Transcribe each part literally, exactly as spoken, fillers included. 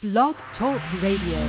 Blog Talk Radio.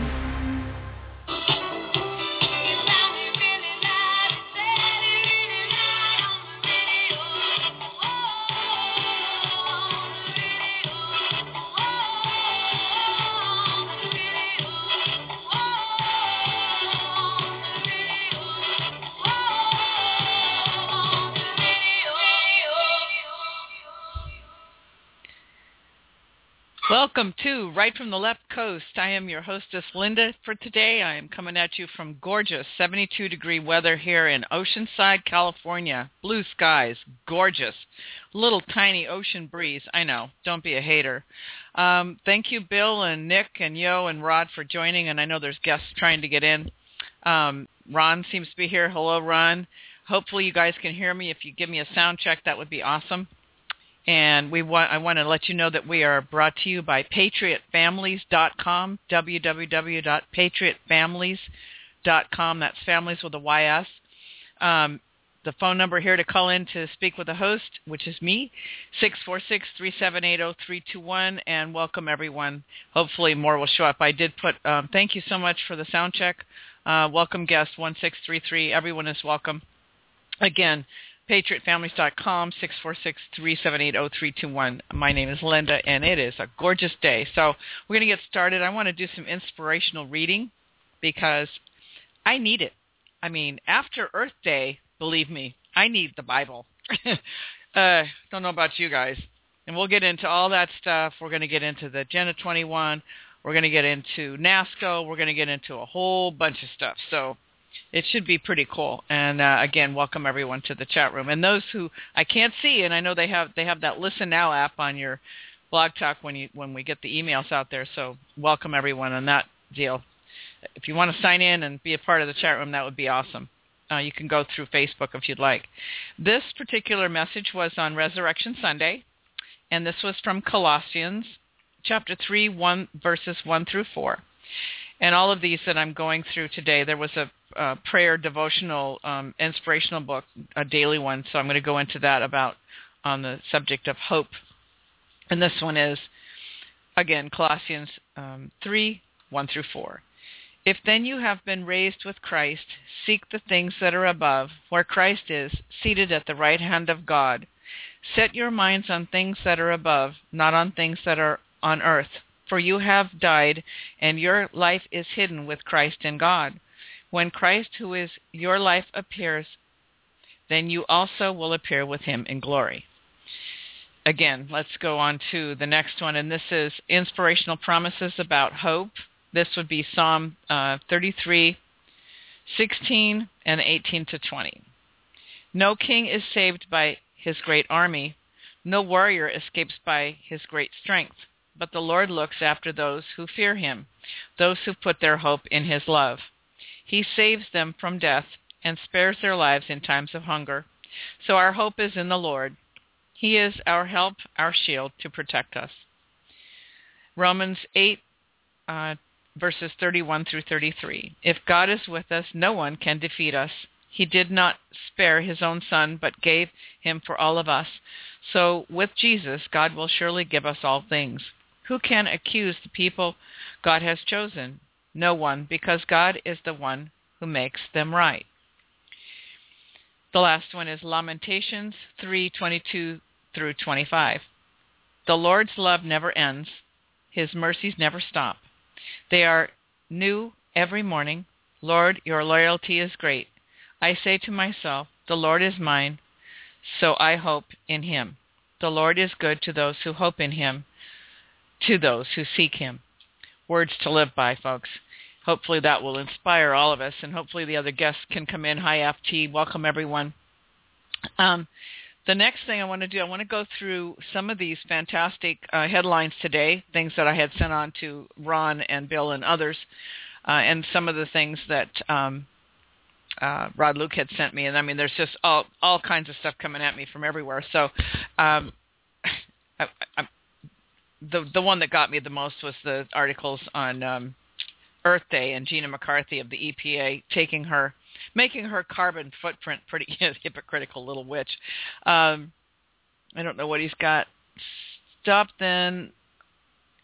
Welcome to Right from the Left Coast. I am your hostess, Linda, for today. I am coming at you from gorgeous seventy-two degree weather here in Oceanside, California. Blue skies, gorgeous. Little tiny ocean breeze. I know, don't be a hater. Um, thank you, Bill and Nick and Yo and Rod for joining, and I know there's guests trying to get in. Um, Ron seems to be here. Hello, Ron. Hopefully you guys can hear me. If you give me a sound check, that would be awesome. And we want, I want to let you know that we are brought to you by patriot families dot com, w w w dot patriot families dot com. That's families with a Y S. Um, the phone number here to call in to speak with the host, which is me, six four six, three seven eight, zero three two one, and welcome everyone. Hopefully more will show up. I did put, um, thank you so much for the sound check. Uh, welcome guest one six three three. Everyone is welcome. Again, patriot families dot com, six four six, three seven eight, zero three two one. My name is Linda, and it is a gorgeous day. So we're going to get started. I want to do some inspirational reading because I need it. I mean, after Earth Day, believe me, I need the Bible. uh, don't know about you guys. And we'll get into all that stuff. We're going to get into the Agenda twenty-one. We're going to get into NASCO. We're going to get into a whole bunch of stuff. So it should be pretty cool. And uh, again, welcome everyone to the chat room. And those who I can't see, and I know they have they have that Listen Now app on your Blog Talk when you when we get the emails out there. So welcome everyone on that deal. If you want to sign in and be a part of the chat room, that would be awesome. Uh, you can go through Facebook if you'd like. This particular message was on Resurrection Sunday, and this was from Colossians chapter three, one verses one through four. And all of these that I'm going through today, there was a uh, prayer devotional um, inspirational book, a daily one, so I'm going to go into that about on the subject of hope. And this one is, again, Colossians um, three, one through four. If then you have been raised with Christ, seek the things that are above, where Christ is, seated at the right hand of God. Set your minds on things that are above, not on things that are on earth. For you have died, and your life is hidden with Christ in God. When Christ, who is your life, appears, then you also will appear with him in glory. Again, let's go on to the next one, and this is Inspirational Promises About Hope. This would be Psalm uh, thirty-three, sixteen, and eighteen to twenty. No king is saved by his great army. No warrior escapes by his great strength. But the Lord looks after those who fear him, those who put their hope in his love. He saves them from death and spares their lives in times of hunger. So our hope is in the Lord. He is our help, our shield to protect us. Romans eight, uh, verses thirty-one through thirty-three. If God is with us, no one can defeat us. He did not spare his own son, but gave him for all of us. So with Jesus, God will surely give us all things. Who can accuse the people God has chosen? No one, because God is the one who makes them right. The last one is Lamentations three, twenty-two through twenty-five. The Lord's love never ends. His mercies never stop. They are new every morning. Lord, your loyalty is great. I say to myself, the Lord is mine, so I hope in him. The Lord is good to those who hope in him, to those who seek him. Words to live by, folks. Hopefully that will inspire all of us, and hopefully the other guests can come in. Hi, F T. Welcome, everyone. Um, the next thing I want to do, I want to go through some of these fantastic uh, headlines today, things that I had sent on to Ron and Bill and others, uh, and some of the things that um, uh, Rod Luke had sent me. And, I mean, there's just all, all kinds of stuff coming at me from everywhere. So um, I, I, the the one that got me the most was the articles on um, Earth Day and Gina McCarthy of the E P A taking her, making her carbon footprint pretty hypocritical little witch. Um, I don't know what he's got. Stop then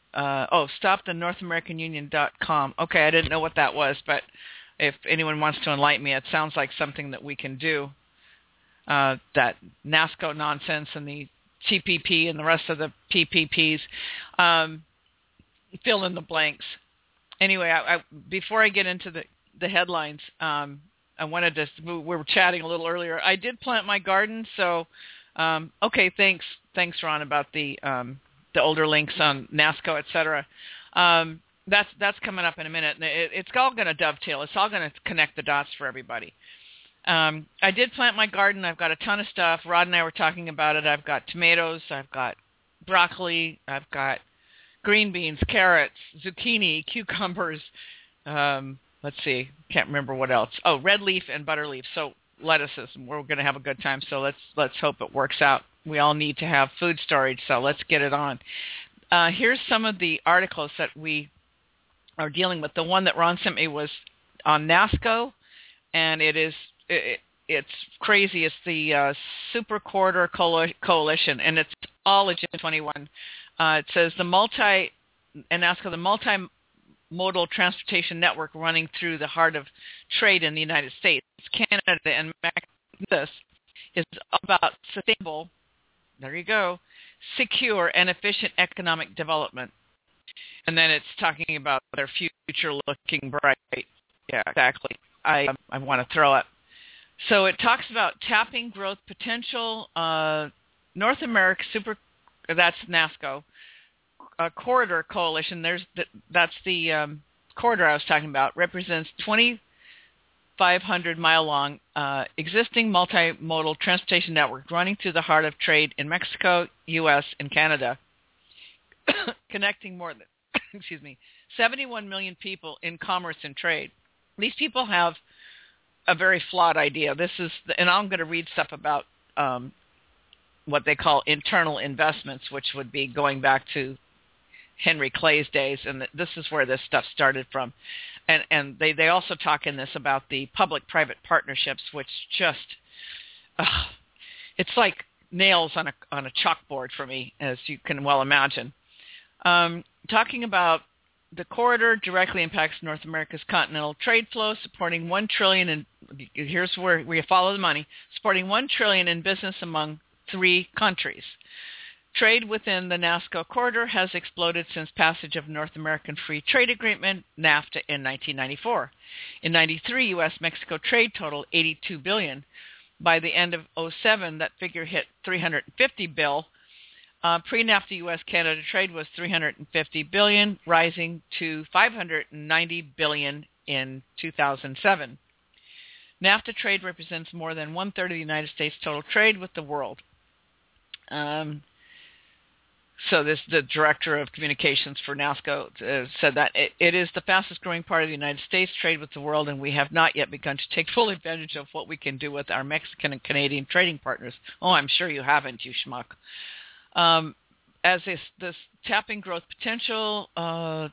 uh, oh, stop the North American Union dot com. Okay, I didn't know what that was, but if anyone wants to enlighten me, it sounds like something that we can do. Uh, that NASCO nonsense and the T P P and the rest of the P P Ps. Um, fill in the blanks. Anyway, I, I, before I get into the, the headlines, um, I wanted to, we were chatting a little earlier. I did plant my garden, so, um, okay, thanks, thanks, Ron, about the um, the older links on NASCO, et cetera. Um, that's, that's coming up in a minute, and it, it's all going to dovetail. It's all going to connect the dots for everybody. Um, I did plant my garden. I've got a ton of stuff. Rod and I were talking about it. I've got tomatoes. I've got broccoli. I've got green beans, carrots, zucchini, cucumbers. Um, let's see. Can't remember what else. Oh, red leaf and butter leaf. So lettuces. We're going to have a good time. So let's let's hope it works out. We all need to have food storage. So let's get it on. Uh, here's some of the articles that we are dealing with. The one that Ron sent me was on NASCO, and it is it, it's crazy. It's the uh, Super Corridor Coalition, and it's all Agenda twenty-one. Uh, it says the multi and NASCO, the multimodal transportation network running through the heart of trade in the United States, Canada, and Mexico. This is about sustainable. There you go. Secure and efficient economic development. And then it's talking about their future looking bright. Yeah, exactly. I um, I want to throw it. So it talks about tapping growth potential. Uh, North America Super, that's NASCO, uh, Corridor Coalition. There's the, that's the um, corridor I was talking about. Represents twenty-five hundred mile long uh, existing multimodal transportation network running through the heart of trade in Mexico, U S, and Canada, connecting more than excuse me seventy-one million people in commerce and trade. These people have a very flawed idea. This is, the, and I'm going to read stuff about um, what they call internal investments, which would be going back to Henry Clay's days, and this is where this stuff started from. And and they, they also talk in this about the public-private partnerships, which just, uh, it's like nails on a on a chalkboard for me, as you can well imagine. Um, talking about the corridor directly impacts North America's continental trade flow, supporting one trillion dollars in, here's where we follow the money, supporting one trillion dollars in business among three countries. Trade within the NASCO corridor has exploded since passage of North American Free Trade Agreement, NAFTA, in nineteen ninety-four. In ninety-three, U S Mexico trade totaled eighty-two billion dollars. By the end of oh seven, that figure hit three hundred fifty billion dollars. Uh, pre-NAFTA U S Canada trade was three hundred fifty billion dollars, rising to five hundred ninety billion dollars in two thousand seven. NAFTA trade represents more than one-third of the United States' total trade with the world. Um, so this, the director of communications for NASCO uh, said that it, it is the fastest growing part of the United States' trade with the world, and we have not yet begun to take full advantage of what we can do with our Mexican and Canadian trading partners. Oh, I'm sure you haven't, you schmuck. Um, as this, this tapping growth potential, uh,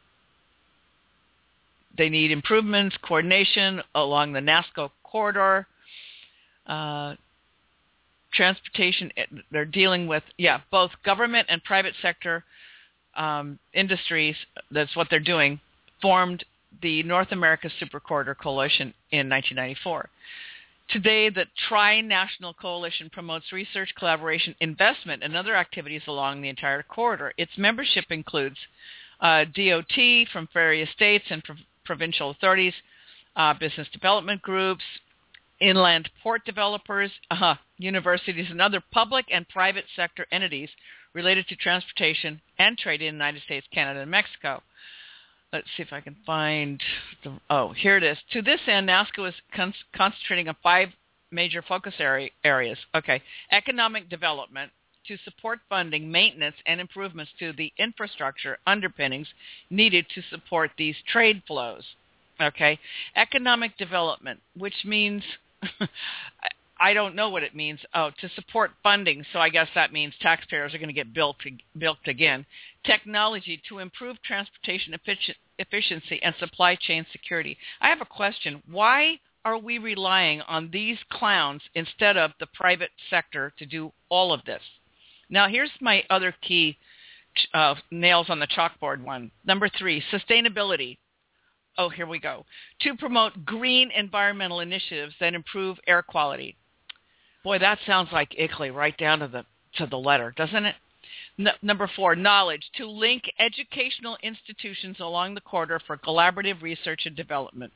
they need improvements, coordination along the NASCO corridor, uh, transportation. They're dealing with, yeah, both government and private sector um, industries. That's what they're doing. Formed the North America Super Corridor Coalition in nineteen ninety-four. Today, the Tri-National Coalition promotes research, collaboration, investment, and other activities along the entire corridor. Its membership includes uh, D O T from various states and pro- provincial authorities, uh, business development groups, inland port developers, uh, universities, and other public and private sector entities related to transportation and trade in the United States, Canada, and Mexico. Let's see if I can find the, oh, here it is. To this end, NASCO is con- concentrating on five major focus area, areas. Okay, economic development to support funding, maintenance, and improvements to the infrastructure underpinnings needed to support these trade flows. Okay, economic development, which means, I don't know what it means. Oh, to support funding. So I guess that means taxpayers are going to get bilked, bilked again. Technology to improve transportation effic- efficiency and supply chain security. I have a question. Why are we relying on these clowns instead of the private sector to do all of this? Now, here's my other key uh, nails on the chalkboard one. Number three, sustainability. Oh, here we go. To promote green environmental initiatives that improve air quality. Boy, that sounds like I C L E right down to the to the letter, doesn't it? N- number four, knowledge. To link educational institutions along the corridor for collaborative research and development.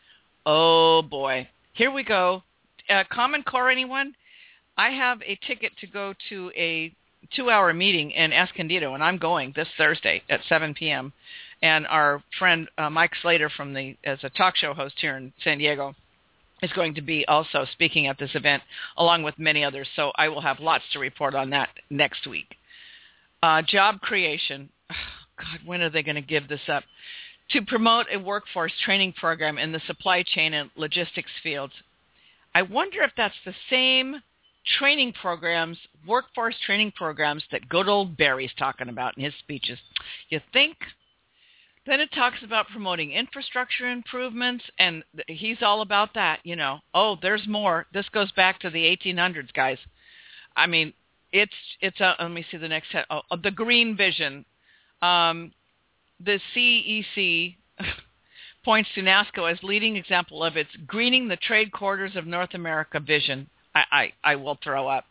Oh, boy. Here we go. Uh, Common Core, anyone? I have a ticket to go to a two-hour meeting in Escondido, and I'm going this Thursday at seven p.m., and our friend uh, Mike Slater from the as a talk show host here in San Diego is going to be also speaking at this event, along with many others. So I will have lots to report on that next week. Uh, job creation. Oh, God, when are they going to give this up? To promote a workforce training program in the supply chain and logistics fields. I wonder if that's the same training programs, workforce training programs that good old Barry's talking about in his speeches. You think? Then it talks about promoting infrastructure improvements, and he's all about that, you know. Oh, there's more. This goes back to the eighteen hundreds, guys. I mean, it's, it's a, let me see the next head. Oh, the green vision. Um, the C E C points to NASSCO as leading example of its greening the trade corridors of North America vision. I, I, I will throw up.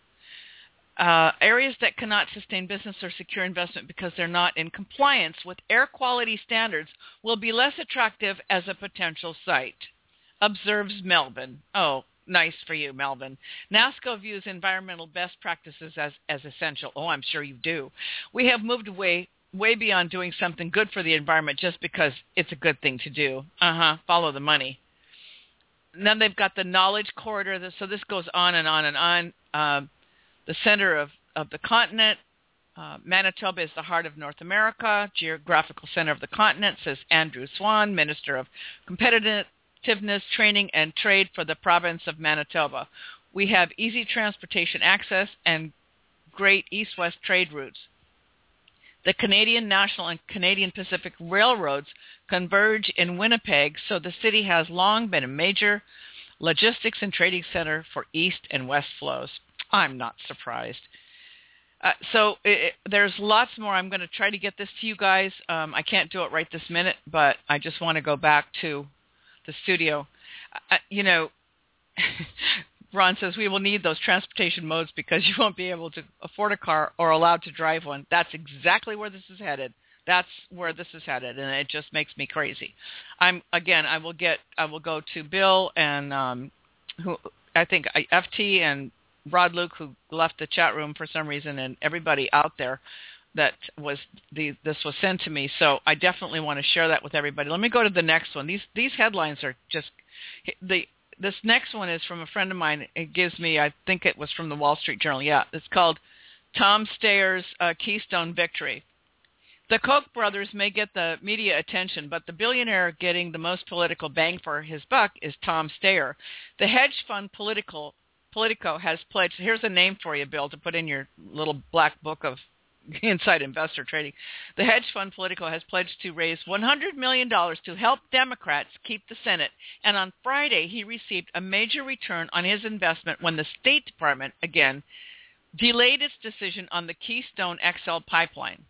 Uh, areas that cannot sustain business or secure investment because they're not in compliance with air quality standards will be less attractive as a potential site, observes Melvin. Oh, nice for you, Melvin. NASSCO views environmental best practices as, as essential. Oh, I'm sure you do. We have moved away way beyond doing something good for the environment just because it's a good thing to do. Uh-huh, follow the money. And then they've got the knowledge corridor. So this goes on and on and on. Uh, the center of, of the continent. Uh, Manitoba is the heart of North America, geographical center of the continent, says Andrew Swan, Minister of Competitiveness, Training, and Trade for the province of Manitoba. We have easy transportation access and great east-west trade routes. The Canadian National and Canadian Pacific Railroads converge in Winnipeg, so the city has long been a major logistics and trading center for east and west flows. I'm not surprised. Uh, so it, there's lots more. I'm going to try to get this to you guys. Um, I can't do it right this minute, but I just want to go back to the studio. Uh, you know, Ron says we will need those transportation modes because you won't be able to afford a car or allowed to drive one. That's exactly where this is headed. That's where this is headed, and it just makes me crazy. I'm again. I will get. I will go to Bill and um, who I think F T and Rod Luke, who left the chat room for some reason, and everybody out there that was the this was sent to me. So I definitely want to share that with everybody. Let me go to the next one. These these headlines are just the. This next one is from a friend of mine. It gives me, I think it was from the Wall Street Journal. Yeah, it's called Tom Steyer's uh, Keystone Victory. The Koch brothers may get the media attention, but the billionaire getting the most political bang for his buck is Tom Steyer. The hedge fund Political, Politico has pledged, here's a name for you, Bill, to put in your little black book of inside investor trading. The hedge fund Politico has pledged to raise one hundred million dollars to help Democrats keep the Senate. And on Friday, he received a major return on his investment when the State Department, again, delayed its decision on the Keystone X L pipeline.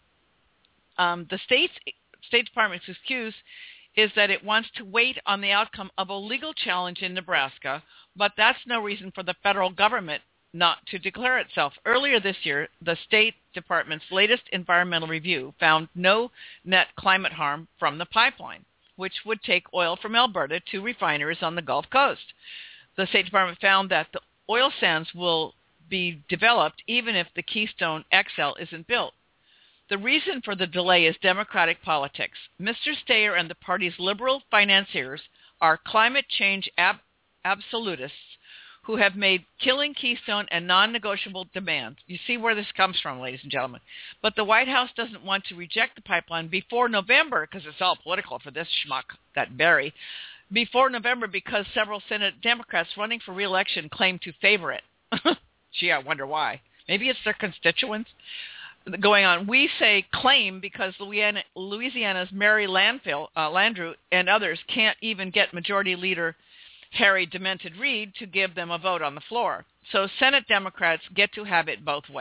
Um, the State's, State Department's excuse is that it wants to wait on the outcome of a legal challenge in Nebraska, but that's no reason for the federal government not to declare itself. Earlier this year, the State Department's latest environmental review found no net climate harm from the pipeline, which would take oil from Alberta to refineries on the Gulf Coast. The State Department found that the oil sands will be developed even if the Keystone X L isn't built. The reason for the delay is Democratic politics. Mister Steyer and the party's liberal financiers are climate change ab- absolutists who have made killing Keystone a non-negotiable demand. You see where this comes from, ladies and gentlemen. But the White House doesn't want to reject the pipeline before November, because it's all political for this schmuck, that Barry, before November because several Senate Democrats running for re-election claim to favor it. Gee, I wonder why. Maybe it's their constituents going on. We say claim because Louisiana, Louisiana's Mary Landfill, uh, Landrieu and others can't even get Majority Leader Harry Demented Reed to give them a vote on the floor. So Senate Democrats get to have it both ways.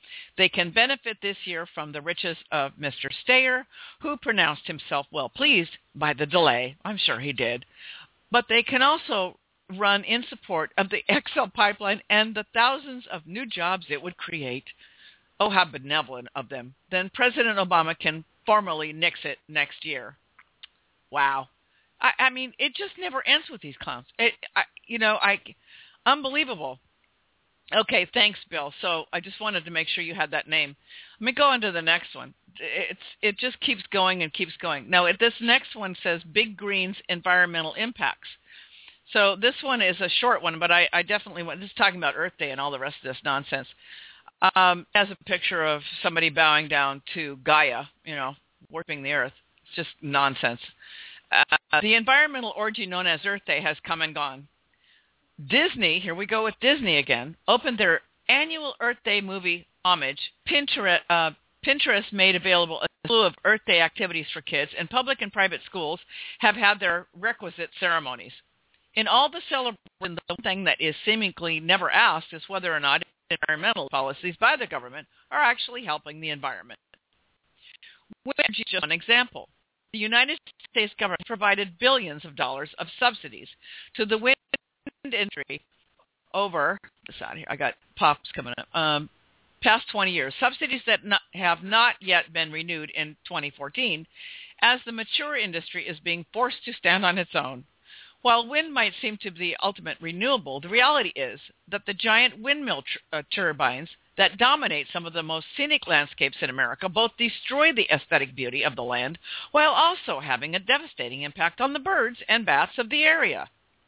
They can benefit this year from the riches of Mister Steyer, who pronounced himself well pleased by the delay. I'm sure he did. But they can also run in support of the X L pipeline and the thousands of new jobs it would create. Oh, how benevolent of them. Then President Obama can formally nix it next year. Wow. I, I mean, it just never ends with these clowns. It, I, you know, I, unbelievable. Okay, thanks, Bill. So I just wanted to make sure you had that name. Let me go on to the next one. It's It just keeps going and keeps going. Now, this next one says Big Green's environmental impacts. So this one is a short one, but I, I definitely want, this is talking about Earth Day and all the rest of this nonsense. Um, as a picture of somebody bowing down to Gaia, you know, worshiping the Earth. It's just nonsense. Uh, the environmental orgy known as Earth Day has come and gone. Disney, here we go with Disney again, opened their annual Earth Day movie homage. Pinterest, uh, Pinterest made available a slew of Earth Day activities for kids, and public and private schools have had their requisite ceremonies. In all the celebrations, the one thing that is seemingly never asked is whether or not environmental policies by the government are actually helping the environment. Wind energy is just one example. The United States government provided billions of dollars of subsidies to the wind industry over, this out here, I got pops coming up, um, past twenty years, subsidies that not, have not yet been renewed in twenty fourteen, as the mature industry is being forced to stand on its own. While wind might seem to be the ultimate renewable, the reality is that the giant windmill tr- uh, turbines that dominate some of the most scenic landscapes in America both destroy the aesthetic beauty of the land while also having a devastating impact on the birds and bats of the area.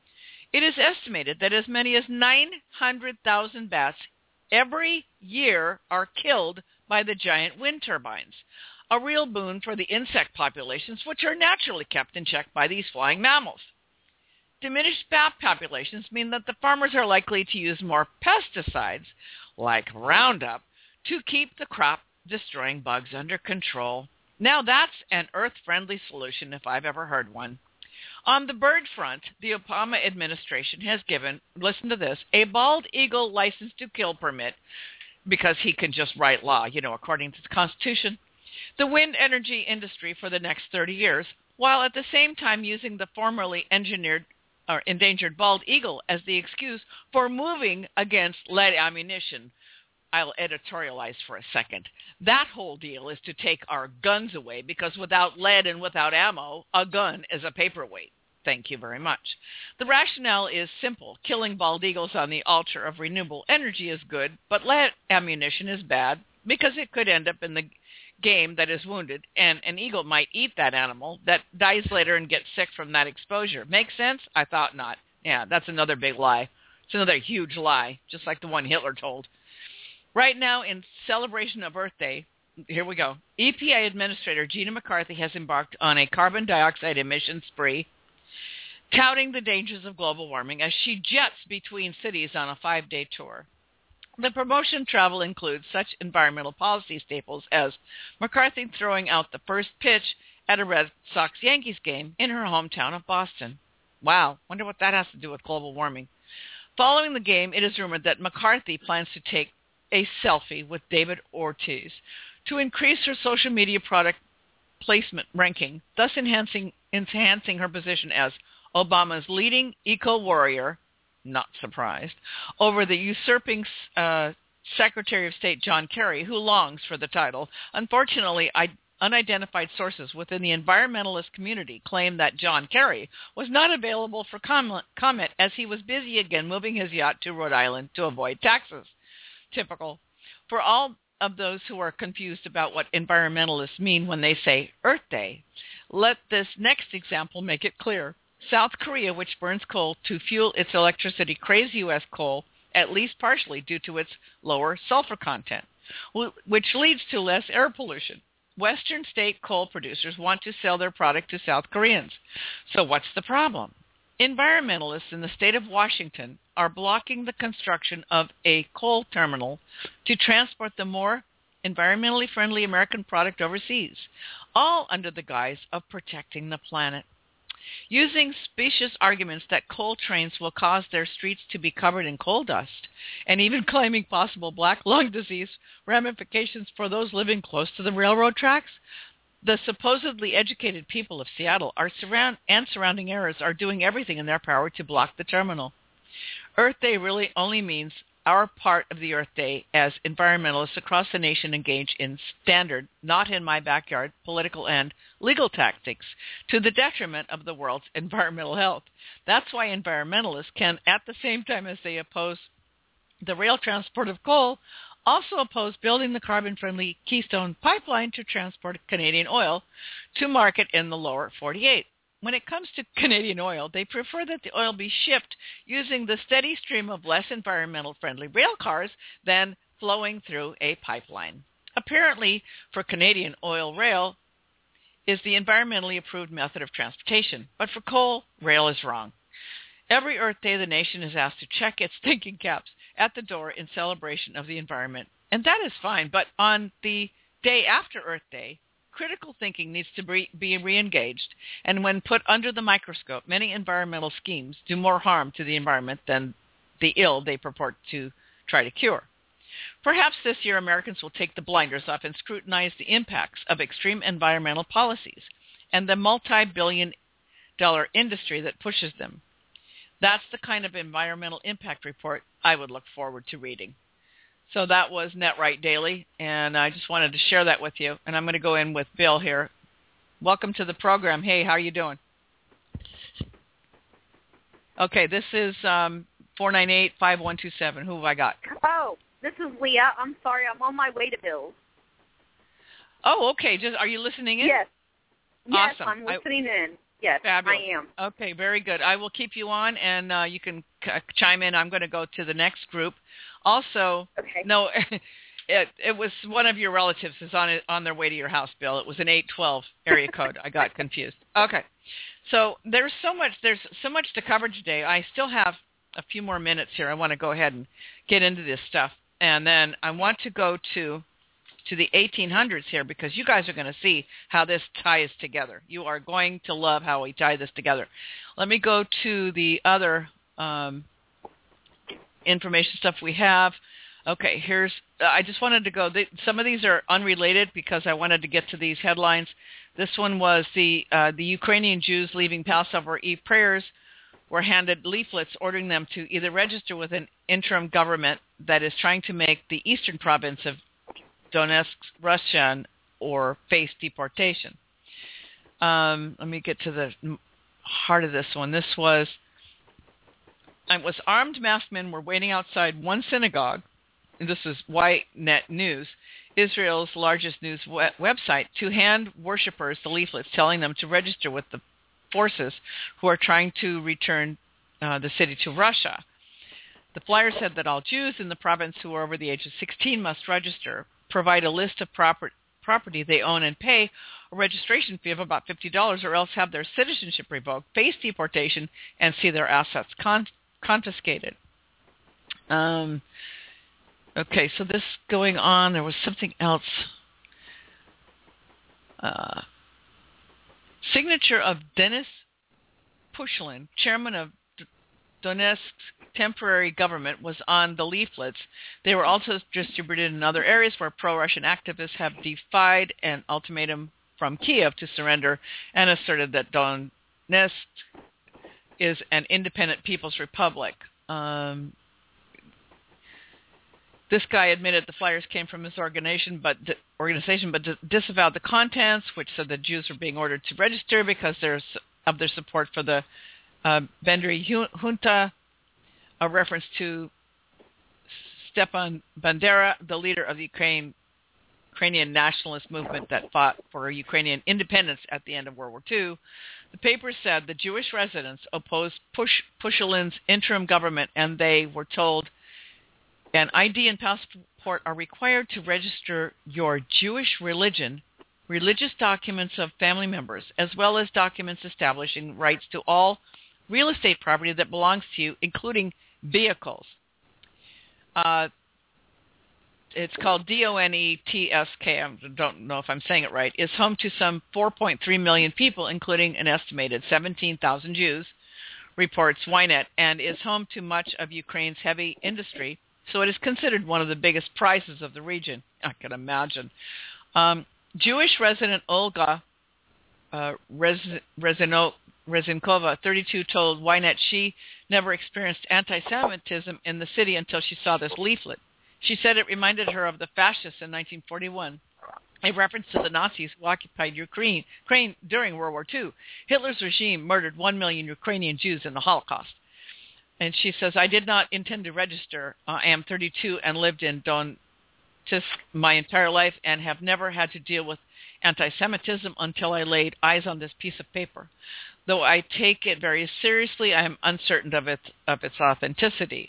It is estimated that as many as nine hundred thousand bats every year are killed by the giant wind turbines, a real boon for the insect populations which are naturally kept in check by these flying mammals. Diminished bat populations mean that the farmers are likely to use more pesticides, like Roundup, to keep the crop-destroying bugs under control. Now that's an earth-friendly solution if I've ever heard one. On the bird front, the Obama administration has given, listen to this, a bald eagle license to kill permit, because he can just write law, you know, according to the Constitution, the wind energy industry for the next thirty years, while at the same time using the formerly engineered or endangered bald eagle as the excuse for moving against lead ammunition. I'll editorialize for a second. That whole deal is to take our guns away, because without lead and without ammo, a gun is a paperweight. Thank you very much. The rationale is simple. Killing bald eagles on the altar of renewable energy is good, but lead ammunition is bad because it could end up in the game that is wounded, and an eagle might eat that animal that dies later and gets sick from that exposure. Make sense? I thought not. Yeah, that's another big lie. It's another huge lie, just like the one Hitler told. Right now, in celebration of Earth Day, here we go. E P A Administrator Gina McCarthy has embarked on a carbon dioxide emission spree, touting the dangers of global warming as she jets between cities on a five-day tour. The promotion travel includes such environmental policy staples as McCarthy throwing out the first pitch at a Red Sox-Yankees game in her hometown of Boston. Wow, wonder what that has to do with global warming. Following the game, it is rumored that McCarthy plans to take a selfie with David Ortiz to increase her social media product placement ranking, thus enhancing, enhancing her position as Obama's leading eco-warrior, not surprised, over the usurping uh, Secretary of State John Kerry, who longs for the title. Unfortunately, I, unidentified sources within the environmentalist community claim that John Kerry was not available for comment, comment as he was busy again moving his yacht to Rhode Island to avoid taxes. Typical. For all of those who are confused about what environmentalists mean when they say Earth Day, let this next example make it clear. South Korea, which burns coal to fuel its electricity, craves U S coal, at least partially due to its lower sulfur content, which leads to less air pollution. Western state coal producers want to sell their product to South Koreans. So what's the problem? Environmentalists in the state of Washington are blocking the construction of a coal terminal to transport the more environmentally friendly American product overseas, all under the guise of protecting the planet. using specious arguments that coal trains will cause their streets to be covered in coal dust, and even claiming possible black lung disease ramifications for those living close to the railroad tracks. The supposedly educated people of Seattle are surround- and surrounding areas are doing everything in their power to block the terminal. Earth Day really only means our part of the Earth Day as environmentalists across the nation engage in standard, not in my backyard, political and legal tactics to the detriment of the world's environmental health. That's why environmentalists can, at the same time as they oppose the rail transport of coal, also oppose building the carbon-friendly Keystone Pipeline to transport Canadian oil to market in the lower forty-eight. When it comes to Canadian oil, they prefer that the oil be shipped using the steady stream of less environmental-friendly rail cars than flowing through a pipeline. Apparently, for Canadian oil, rail is the environmentally approved method of transportation, but for coal, rail is wrong. Every Earth Day, the nation is asked to check its thinking caps at the door in celebration of the environment, and that is fine, but on the day after Earth Day, critical thinking needs to be, be re-engaged, and when put under the microscope, many environmental schemes do more harm to the environment than the ill they purport to try to cure. Perhaps this year Americans will take the blinders off and scrutinize the impacts of extreme environmental policies and the multi-billion dollar industry that pushes them. That's the kind of environmental impact report I would look forward to reading. So that was NetRight Daily, and I just wanted to share that with you. And I'm going to go in with Bill here. Welcome to the program. Hey, how are you doing? Okay, this is um, four nine eight, five one two seven. Who have I got? Oh, this is Leah. I'm sorry. I'm on my way to Bill's. Oh, okay. Just are you listening in? Yes. Yes, awesome. I'm listening I, in. Yes, fabulous. I am. Okay, very good. I will keep you on, and uh, you can c- chime in. I'm going to go to the next group. Also, okay. no, it it was one of your relatives is on it, on their way to your house, Bill. It was an eight twelve area code. I got confused. Okay, so there's so much there's so much to cover today. I still have a few more minutes here. I want to go ahead and get into this stuff, and then I want to go to to the eighteen hundreds here because you guys are going to see how this ties together. You are going to love how we tie this together. Let me go to the other um, information stuff we have. Okay, here's, uh, I just wanted to go, they, some of these are unrelated because I wanted to get to these headlines. This one was the uh, the Ukrainian Jews leaving Passover Eve prayers were handed leaflets ordering them to either register with an interim government that is trying to make the eastern province of Donetsk Russian or face deportation. Um, let me get to the heart of this one. This was, it was armed masked men were waiting outside one synagogue, and this is Y Net News, Israel's largest news we- website, to hand worshippers the leaflets telling them to register with the forces who are trying to return uh, the city to Russia. The flyer said that all Jews in the province who are over the age of sixteen must register, provide a list of proper, property they own, and pay a registration fee of about fifty dollars, or else have their citizenship revoked, face deportation, and see their assets con- confiscated. Um, okay, so this going on, there was something else. Uh, signature of Denis Pushilin, chairman of Donetsk's temporary government, was on the leaflets. They were also distributed in other areas where pro-Russian activists have defied an ultimatum from Kiev to surrender and asserted that Donetsk is an independent people's republic. Um, this guy admitted the flyers came from his organization, but organization, but disavowed the contents, which said that Jews were being ordered to register because there's of their support for the Uh, Bendry junta, a reference to Stepan Bandera, the leader of the Ukraine, Ukrainian nationalist movement that fought for Ukrainian independence at the end of World War Two. The paper said the Jewish residents opposed Push, Pushilin's interim government, and they were told an I D and passport are required to register your Jewish religion, religious documents of family members, as well as documents establishing rights to all real estate property that belongs to you, including vehicles. Uh, it's called D O N E T S K, I don't know if I'm saying it right, is home to some four point three million people, including an estimated seventeen thousand Jews, reports Ynet, and is home to much of Ukraine's heavy industry, so it is considered one of the biggest prizes of the region. I can imagine. Um, Jewish resident Olga uh, Rez- Rezino- Rezinkova, thirty-two, told Ynet she never experienced anti-Semitism in the city until she saw this leaflet. She said it reminded her of the fascists in nineteen forty-one, a reference to the Nazis who occupied Ukraine, Ukraine during World War Two. Hitler's regime murdered one million Ukrainian Jews in the Holocaust. And she says, I did not intend to register. Uh, I am thirty-two and lived in Donetsk my entire life and have never had to deal with anti-Semitism until I laid eyes on this piece of paper. Though I take it very seriously, I am uncertain of its, of its authenticity.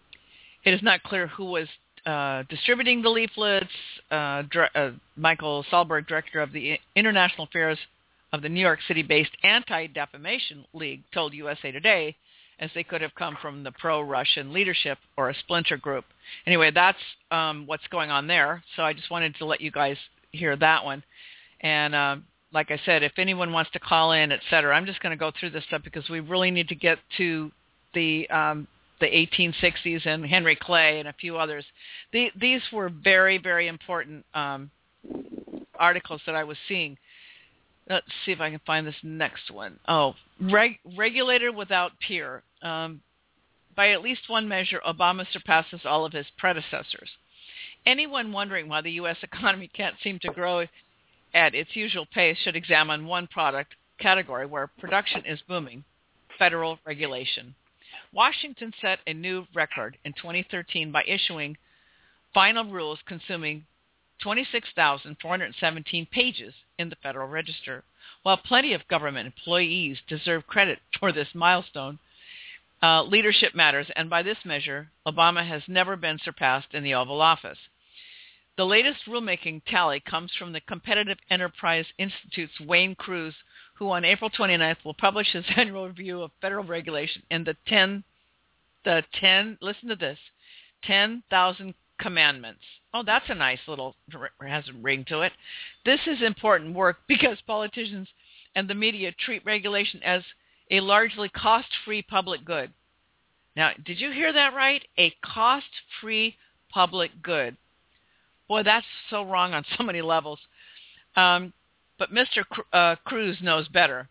It is not clear who was uh, distributing the leaflets. Uh, Dr- uh, Michael Sahlberg, director of the International Affairs of the New York City-based Anti-Defamation League, told U S A Today, as they could have come from the pro-Russian leadership or a splinter group. Anyway, that's um, what's going on there. So I just wanted to let you guys hear that one. And um, like I said, if anyone wants to call in, et cetera, I'm just going to go through this stuff because we really need to get to the um, the eighteen sixties and Henry Clay and a few others. The, these were very, very important um, articles that I was seeing. Let's see if I can find this next one. Oh, reg- regulator without peer. Um, by at least one measure, Obama surpasses all of his predecessors. Anyone wondering why the U S economy can't seem to grow at its usual pace should examine one product category where production is booming: federal regulation. Washington set a new record in twenty thirteen by issuing final rules consuming twenty-six thousand four hundred seventeen pages in the Federal Register. While plenty of government employees deserve credit for this milestone, uh, leadership matters, and by this measure, Obama has never been surpassed in the Oval Office. The latest rulemaking tally comes from the Competitive Enterprise Institute's Wayne Cruz, who on April twenty-ninth will publish his annual review of federal regulation in the ten, the ten, listen to this, ten thousand commandments. Oh, that's a nice little, has a ring to it. This is important work because politicians and the media treat regulation as a largely cost-free public good. Now, did you hear that right? A cost-free public good. Boy, that's so wrong on so many levels. Um, but Mister Cr- uh, Cruz knows better.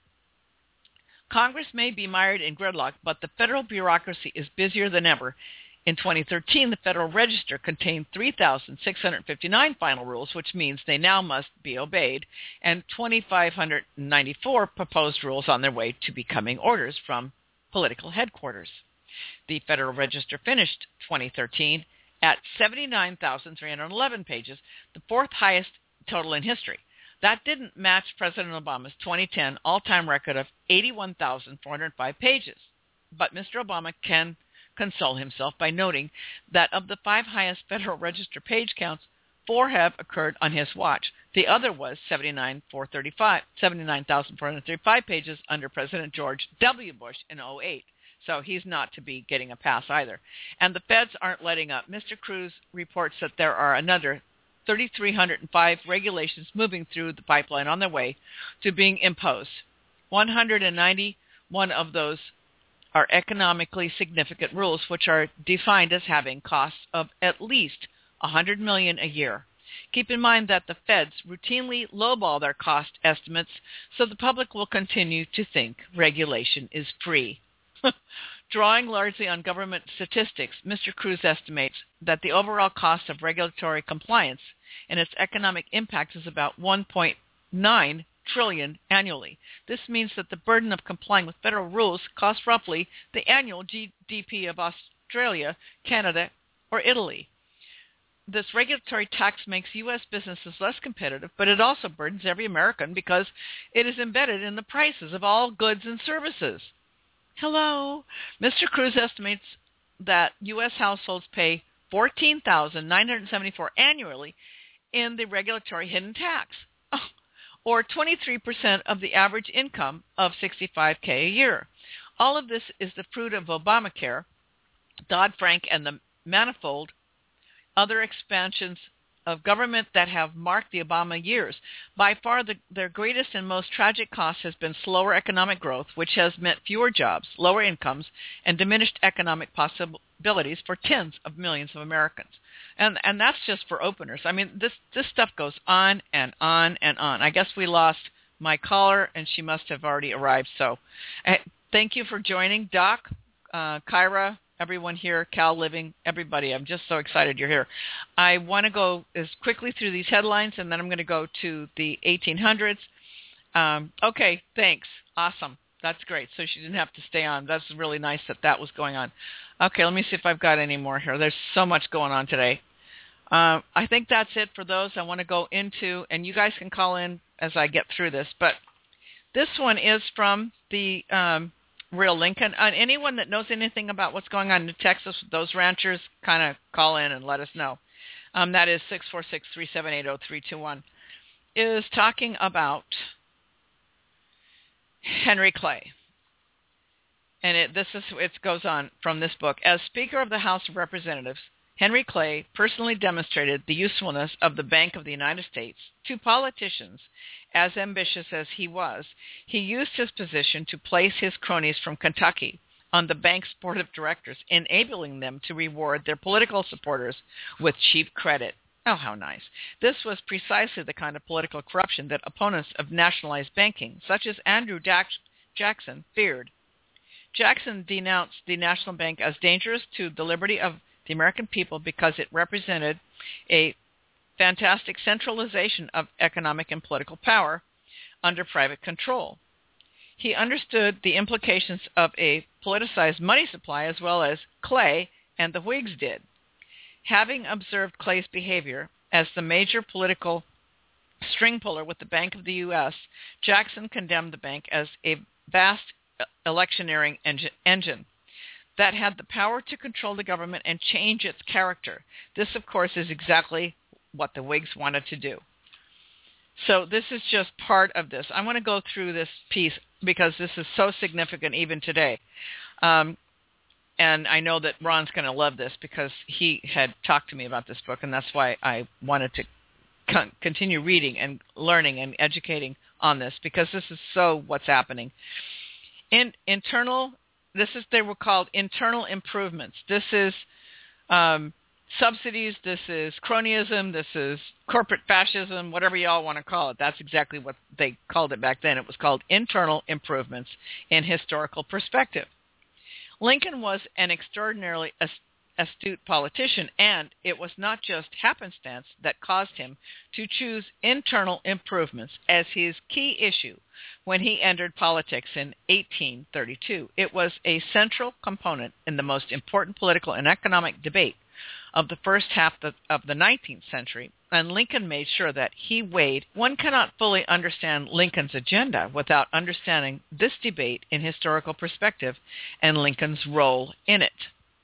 Congress may be mired in gridlock, but the federal bureaucracy is busier than ever. In twenty thirteen, the Federal Register contained three thousand six hundred fifty-nine final rules, which means they now must be obeyed, and two thousand five hundred ninety-four proposed rules on their way to becoming orders from political headquarters. The Federal Register finished twenty thirteen at seventy-nine thousand three hundred eleven pages, the fourth highest total in history. That didn't match President Obama's twenty ten all-time record of eighty-one thousand four hundred five pages. But Mister Obama can console himself by noting that of the five highest Federal Register page counts, four have occurred on his watch. The other was seventy-nine thousand four hundred thirty-five pages under President George W. Bush in oh eight. So he's not to be getting a pass either. And the feds aren't letting up. Mister Cruz reports that there are another three thousand three hundred five regulations moving through the pipeline on their way to being imposed. one hundred ninety-one of those are economically significant rules, which are defined as having costs of at least one hundred million dollars a year. Keep in mind that the feds routinely lowball their cost estimates, so the public will continue to think regulation is free. Drawing largely on government statistics, Mister Cruz estimates that the overall cost of regulatory compliance and its economic impact is about one point nine trillion dollars annually. This means that the burden of complying with federal rules costs roughly the annual G D P of Australia, Canada, or Italy. This regulatory tax makes U S businesses less competitive, but it also burdens every American because it is embedded in the prices of all goods and services. Hello. Mister Cruz estimates that U S households pay fourteen thousand nine hundred seventy-four dollars annually in the regulatory hidden tax, or twenty-three percent of the average income of sixty-five thousand dollars a year. All of this is the fruit of Obamacare, Dodd-Frank, and the manifold other expansions of government that have marked the Obama years. By far, the, their greatest and most tragic cost has been slower economic growth, which has meant fewer jobs, lower incomes, and diminished economic possibilities for tens of millions of Americans. And and that's just for openers. I mean, this, this stuff goes on and on and on. I guess we lost my caller, and she must have already arrived. So uh, thank you for joining, Doc, uh, Kyra, everyone here, Cal Living, everybody. I'm just so excited you're here. I want to go as quickly through these headlines, and then I'm going to go to the eighteen hundreds. Um, okay, thanks. Awesome. That's great. So she didn't have to stay on. That's really nice that that was going on. Okay, let me see if I've got any more here. There's so much going on today. Uh, I think that's it for those I want to go into, and you guys can call in as I get through this. But this one is from the um, Real Lincoln. Uh, anyone that knows anything about what's going on in Texas, those ranchers, kind of call in and let us know. Um, that is six four six, three seven eight, zero three two one. Is talking about Henry Clay. And it, this is it goes on from this book. As Speaker of the House of Representatives, Henry Clay personally demonstrated the usefulness of the Bank of the United States to politicians. As ambitious as he was, he used his position to place his cronies from Kentucky on the bank's board of directors, enabling them to reward their political supporters with cheap credit. Oh, how nice. This was precisely the kind of political corruption that opponents of nationalized banking, such as Andrew Jackson, feared. Jackson denounced the national bank as dangerous to the liberty of the American people because it represented a fantastic centralization of economic and political power under private control. He understood the implications of a politicized money supply as well as Clay and the Whigs did. Having observed Clay's behavior as the major political string puller with the Bank of the U S, Jackson condemned the bank as a vast electioneering engine that had the power to control the government and change its character. This, of course, is exactly what the Whigs wanted to do. So this is just part of this. I want to go through this piece because this is so significant even today. Um, and I know that Ron's going to love this because he had talked to me about this book, and that's why I wanted to con- continue reading and learning and educating on this, because this is so what's happening. In internal, this is, they were called internal improvements. This is um, subsidies, this is cronyism, this is corporate fascism, whatever you all want to call it. That's exactly what they called it back then. It was called internal improvements in historical perspective. Lincoln was an extraordinarily astute politician, and it was not just happenstance that caused him to choose internal improvements as his key issue when he entered politics in eighteen thirty-two. It was a central component in the most important political and economic debate of the first half of the nineteenth century, and Lincoln made sure that he weighed. One cannot fully understand Lincoln's agenda without understanding this debate in historical perspective and Lincoln's role in it.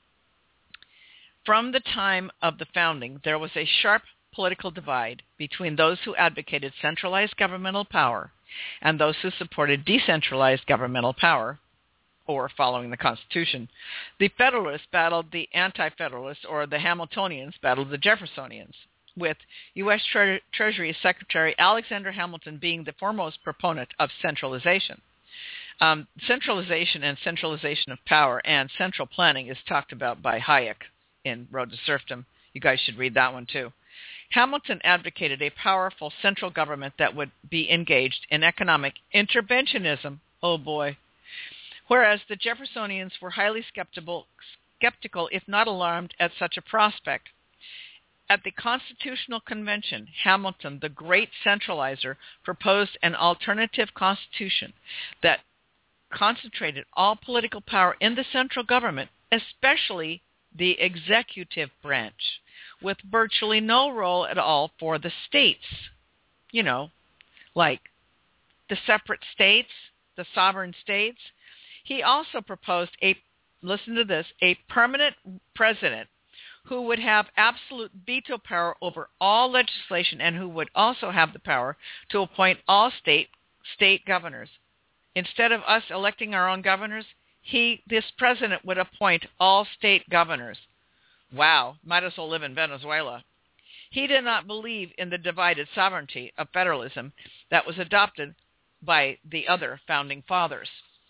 From the time of the founding, there was a sharp political divide between those who advocated centralized governmental power and those who supported decentralized governmental power, or following the Constitution. The Federalists battled the Anti-Federalists, or the Hamiltonians battled the Jeffersonians, with U S Tre- Treasury Secretary Alexander Hamilton being the foremost proponent of centralization. Um, centralization and centralization of power and central planning is talked about by Hayek in Road to Serfdom. You guys should read that one too. Hamilton advocated a powerful central government that would be engaged in economic interventionism. Oh boy. Whereas the Jeffersonians were highly skeptical, skeptical, if not alarmed, at such a prospect. At the Constitutional Convention, Hamilton, the great centralizer, proposed an alternative constitution that concentrated all political power in the central government, especially the executive branch, with virtually no role at all for the states. You know, like the separate states, the sovereign states. He also proposed a, listen to this, a permanent president who would have absolute veto power over all legislation and who would also have the power to appoint all state state governors. Instead of us electing our own governors, he, this president would appoint all state governors. Wow, might as well live in Venezuela. He did not believe in the divided sovereignty of federalism that was adopted by the other founding fathers.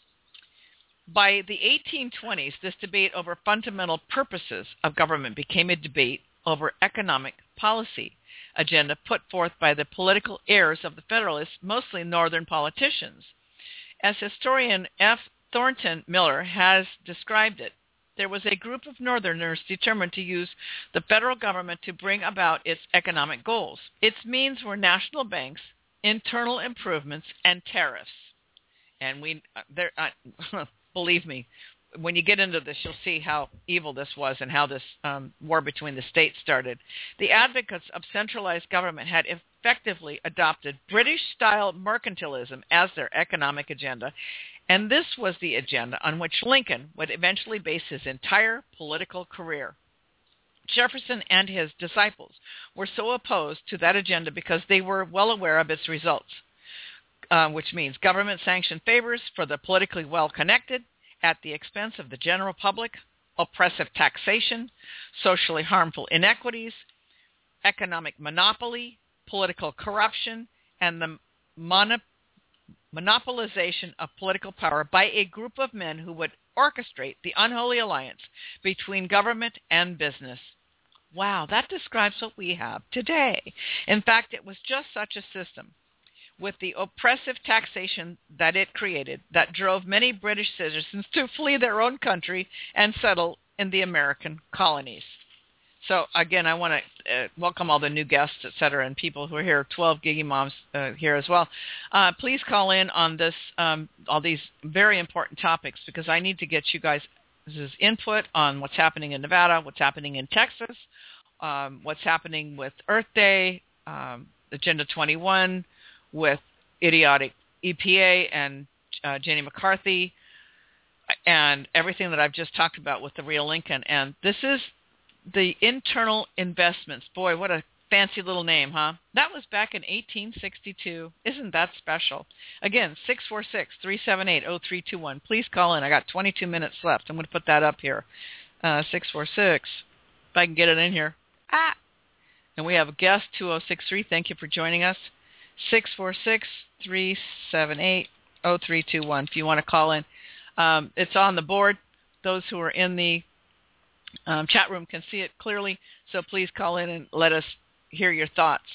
By the eighteen twenties, this debate over fundamental purposes of government became a debate over economic policy agenda put forth by the political heirs of the Federalists, mostly Northern politicians. As historian F. Thornton Miller has described it, there was a group of Northerners determined to use the federal government to bring about its economic goals. Its means were national banks, internal improvements, and tariffs. And we, there, uh, believe me, when you get into this, you'll see how evil this was and how this um, war between the states started. The advocates of centralized government had effectively adopted British-style mercantilism as their economic agenda, and this was the agenda on which Lincoln would eventually base his entire political career. Jefferson and his disciples were so opposed to that agenda because they were well aware of its results, uh, which means government-sanctioned favors for the politically well-connected at the expense of the general public, oppressive taxation, socially harmful inequities, economic monopoly, political corruption, and the mono- monopolization of political power by a group of men who would orchestrate the unholy alliance between government and business. Wow, that describes what we have today. In fact, it was just such a system, with the oppressive taxation that it created, that drove many British citizens to flee their own country and settle in the American colonies. So, again, I want to uh, welcome all the new guests, et cetera, and people who are here, twelve Gigi Moms uh, here as well. Uh, please call in on this, um, all these very important topics, because I need to get you guys' input on what's happening in Nevada, what's happening in Texas, um, what's happening with Earth Day, um, Agenda twenty-one, with idiotic E P A and uh, Jenny McCarthy, and everything that I've just talked about with the real Lincoln. And this is the internal investments. Boy, what a fancy little name, huh? That was back in eighteen sixty-two. Isn't that special? Again, six four six, three seven eight, zero three two one. Please call in. I got twenty-two minutes left. I'm going to put that up here. Uh, six four six, if I can get it in here. Ah! And we have a guest, two oh six three. Thank you for joining us. six four six, three seven eight, zero three two one if you want to call in. Um, it's on the board. Those who are in the um, chat room can see it clearly, so please call in and let us hear your thoughts.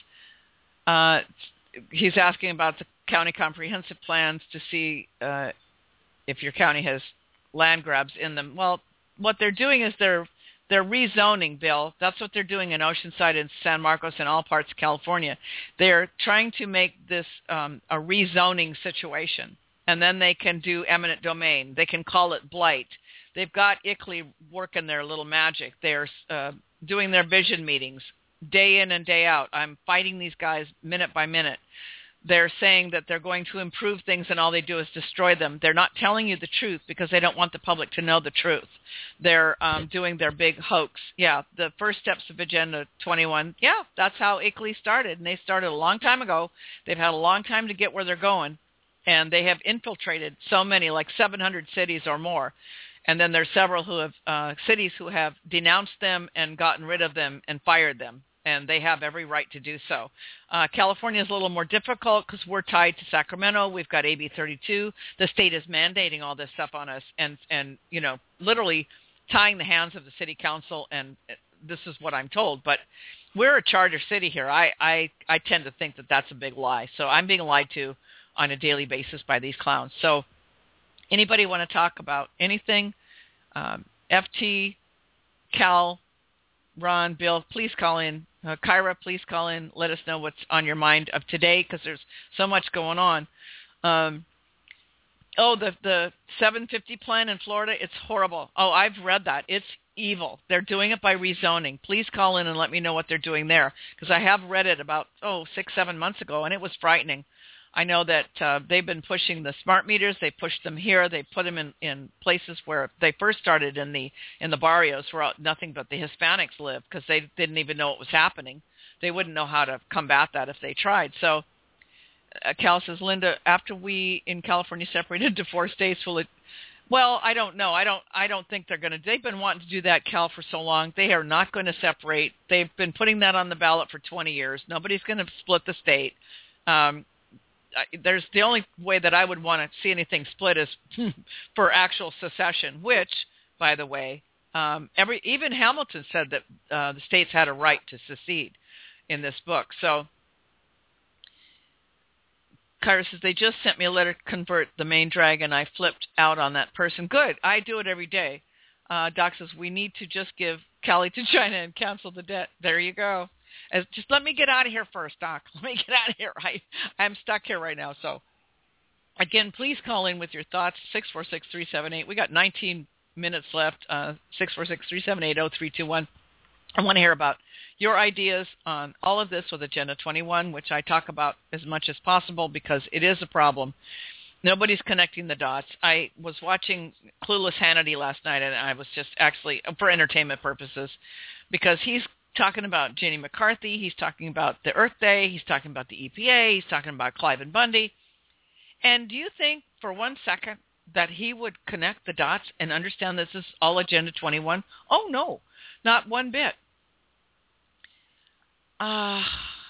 Uh, he's asking about the county comprehensive plans to see uh, if your county has land grabs in them. Well, what they're doing is they're They're rezoning, Bill. That's what they're doing in Oceanside and San Marcos and all parts of California. They're trying to make this um, a rezoning situation, and then they can do eminent domain. They can call it blight. They've got I C L I working their little magic. They're uh, doing their vision meetings day in and day out. I'm fighting these guys minute by minute. They're saying that they're going to improve things, and all they do is destroy them. They're not telling you the truth because they don't want the public to know the truth. They're um, doing their big hoax. Yeah, the first steps of Agenda twenty-one, yeah, that's how I C L I started, and they started a long time ago. They've had a long time to get where they're going, and they have infiltrated so many, like seven hundred cities or more. And then there's several who have uh, cities who have denounced them and gotten rid of them and fired them. And they have every right to do so. Uh, California is a little more difficult because we're tied to Sacramento. We've got A B thirty-two. The state is mandating all this stuff on us and, and you know, literally tying the hands of the city council, and this is what I'm told. But we're a charter city here. I, I, I tend to think that that's a big lie. So I'm being lied to on a daily basis by these clowns. So anybody want to talk about anything? Um, F T, Cal, Ron, Bill, please call in. Uh, Kyra, please call in. Let us know what's on your mind of today, because there's so much going on. Um, oh, the the seven fifty plan in Florida, it's horrible. Oh, I've read that. It's evil. They're doing it by rezoning. Please call in and let me know what they're doing there, because I have read it about, oh, six, seven months ago, and it was frightening. I know that uh, they've been pushing the smart meters. They pushed them here. They put them in, in places where they first started in the in the barrios where nothing but the Hispanics live, because they didn't even know what was happening. They wouldn't know how to combat that if they tried. So uh, Cal says, Linda, after we in California separated into four states, will it Well, I don't know. I don't. I don't think they're going to. They've been wanting to do that, Cal, for so long. They are not going to separate. They've been putting that on the ballot for twenty years. Nobody's going to split the state. Um, there's the only way that I would want to see anything split is for actual secession. Which, by the way, um, every even Hamilton said that uh, the states had a right to secede in this book. So. Kyra says, they just sent me a letter to convert the main dragon. I flipped out on that person. Good. I do it every day. Uh, Doc says, we need to just give Cali to China and cancel the debt. There you go. As, just let me get out of here first, Doc. Let me get out of here. I, I'm stuck here right now. So, again, please call in with your thoughts, six four six, three seven eight. We got nineteen minutes left, uh, six four six, three seven eight, zero three two one. I want to hear about your ideas on all of this with Agenda twenty-one, which I talk about as much as possible because it is a problem. Nobody's connecting the dots. I was watching Clueless Hannity last night, and I was just actually, for entertainment purposes, because he's talking about Jenny McCarthy, he's talking about the Earth Day, he's talking about the E P A, he's talking about Cliven Bundy. And do you think for one second that he would connect the dots and understand this is all Agenda twenty-one? Oh, no. Not one bit. Uh,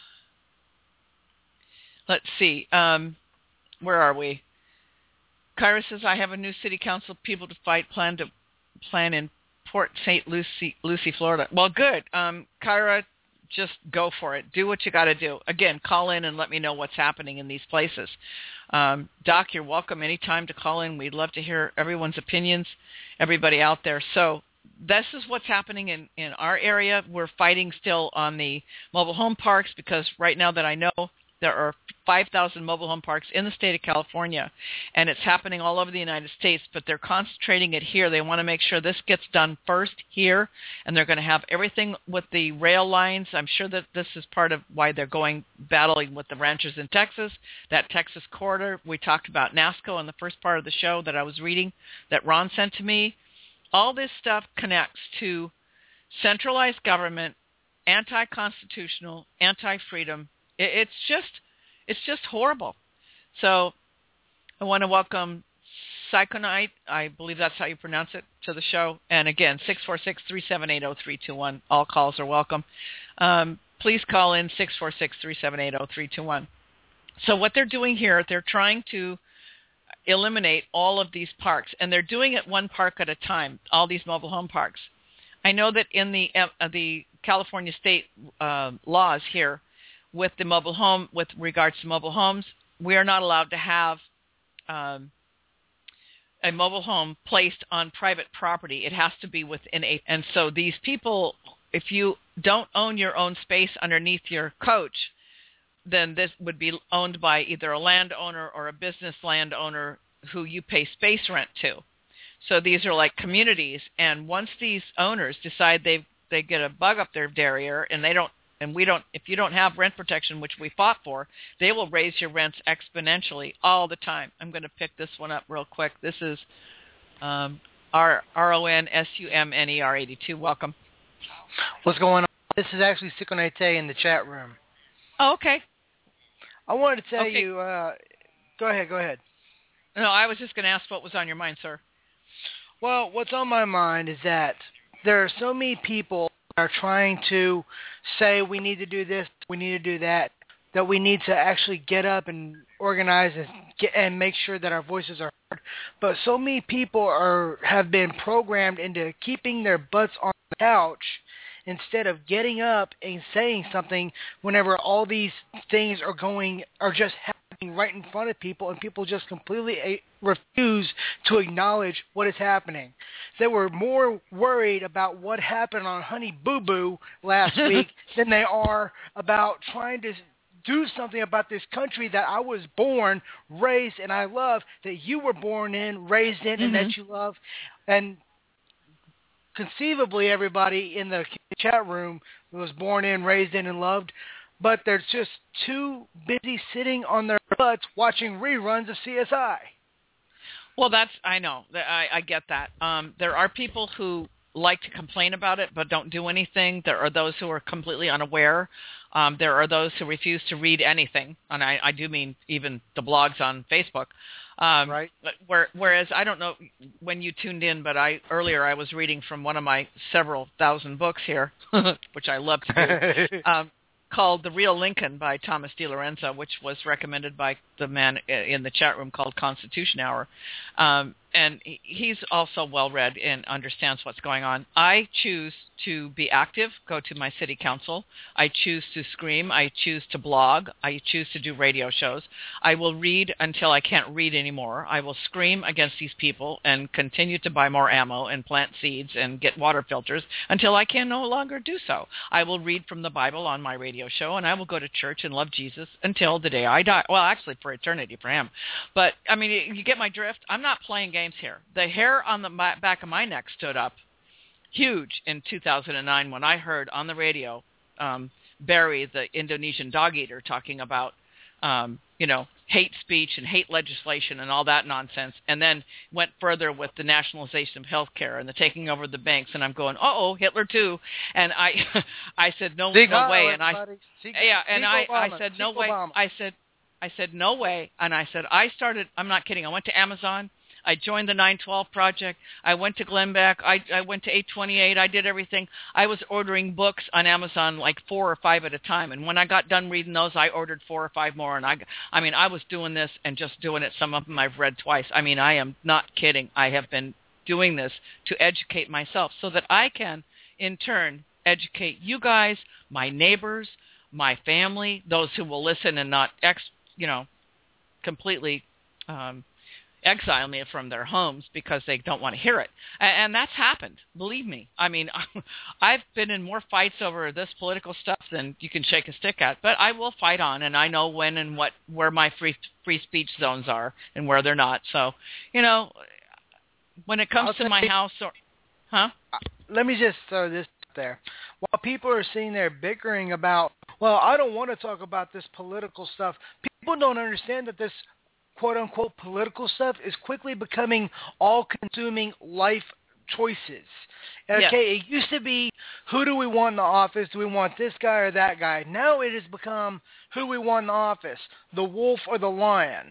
let's see. Um, where are we? Kyra says, I have a new city council people to fight, plan to plan in Port Saint Lucie, Lucie, Florida. Well, good. Um, Kyra, just go for it. Do what you got to do. Again, call in and let me know what's happening in these places. Um, Doc, you're welcome anytime to call in. We'd love to hear everyone's opinions, everybody out there. So, this is what's happening in, in our area. We're fighting still on the mobile home parks because right now that I know there are five thousand mobile home parks in the state of California, and it's happening all over the United States, but they're concentrating it here. They want to make sure this gets done first here, and they're going to have everything with the rail lines. I'm sure that this is part of why they're going battling with the ranchers in Texas, that Texas corridor. We talked about NASCO in the first part of the show that I was reading that Ron sent to me. All this stuff connects to centralized government, anti-constitutional, anti-freedom. It, it's just, it's just horrible. So, I want to welcome Psychonite. I believe that's how you pronounce it, to the show. And again, six four six, three seven eight, zero three two one. All calls are welcome. Um, please call in six four six, three seven eight, zero three two one. So, what they're doing here, they're trying to eliminate all of these parks, and they're doing it one park at a time, all these mobile home parks. I know that in the uh, the California state uh, laws here with the mobile home, with regards to mobile homes, we are not allowed to have um, a mobile home placed on private property. It has to be within a, and so these people, if you don't own your own space underneath your coach, then this would be owned by either a landowner or a business landowner who you pay space rent to. So these are like communities, and once these owners decide they they get a bug up their derriere, and they don't, and we don't, if you don't have rent protection, which we fought for, they will raise your rents exponentially all the time. I'm going to pick this one up real quick. This is um, R O N S U M N E R eighty-two. Welcome. What's going on? This is actually Sikonite in the chat room. Oh, okay. I wanted to tell okay. you, uh, go ahead, go ahead. No, I was just going to ask what was on your mind, sir. Well, what's on my mind is that there are so many people that are trying to say we need to do this, we need to do that, that we need to actually get up and organize and get, and make sure that our voices are heard. But so many people are have been programmed into keeping their butts on the couch instead of getting up and saying something whenever all these things are going are just happening right in front of people, and people just completely refuse to acknowledge what is happening. They were more worried about what happened on Honey Boo Boo last week than they are about trying to do something about this country that I was born, raised, and I love, that you were born in, raised in, mm-hmm. and that you love. And conceivably, everybody in the chat room was born in, raised in, and loved, but they're just too busy sitting on their butts watching reruns of C S I. Well, that's, I know, I, I get that. Um, there are people who like to complain about it but don't do anything. There are those who are completely unaware Um, there are those who refuse to read anything, and I, I do mean even the blogs on Facebook. Um, right. Where, whereas I don't know when you tuned in, but I earlier I was reading from one of my several thousand books here, which I love to do, um, called The Real Lincoln by Thomas DiLorenzo, which was recommended by the man in the chat room called Constitution Hour. Um, and he's also well-read and understands what's going on. I choose to be active, go to my city council. I choose to scream. I choose to blog. I choose to do radio shows. I will read until I can't read anymore. I will scream against these people and continue to buy more ammo and plant seeds and get water filters until I can no longer do so. I will read from the Bible on my radio show, and I will go to church and love Jesus until the day I die. Well, actually, for eternity for him. But, I mean, you get my drift. I'm not playing games here. The hair on the my, back of my neck stood up huge in two thousand nine when I heard on the radio um, Barry, the Indonesian dog eater, talking about, um, you know, hate speech and hate legislation and all that nonsense, and then went further with the nationalization of health care and the taking over the banks. And I'm going, uh-oh, Hitler too. And I I said, no, Seek no Heil, way. And I, Seek, yeah, and I, Obama. I said, no Seek way. Obama. I said, I said, no way. And I said, I started, I'm not kidding, I went to Amazon. I joined the nine twelve Project. I went to Glenbeck. I, I went to eight twenty-eight. I did everything. I was ordering books on Amazon like four or five at a time. And when I got done reading those, I ordered four or five more. And I, I mean, I was doing this and just doing it. Some of them I've read twice. I mean, I am not kidding. I have been doing this to educate myself so that I can, in turn, educate you guys, my neighbors, my family, those who will listen and not, ex, you know, completely um, exile me from their homes because they don't want to hear it. And, and that's happened. Believe me. I mean, I've been in more fights over this political stuff than you can shake a stick at, but I will fight on, and I know when and what where my free free speech zones are and where they're not. So, you know, when it comes I'll to my say, house or, huh? Let me just throw this there. While people are sitting there bickering about, well, I don't want to talk about this political stuff, people don't understand that this quote-unquote political stuff is quickly becoming all-consuming life choices. Okay, Yes. It used to be, who do we want in the office? Do we want this guy or that guy? Now it has become, who we want in the office, the wolf or the lion.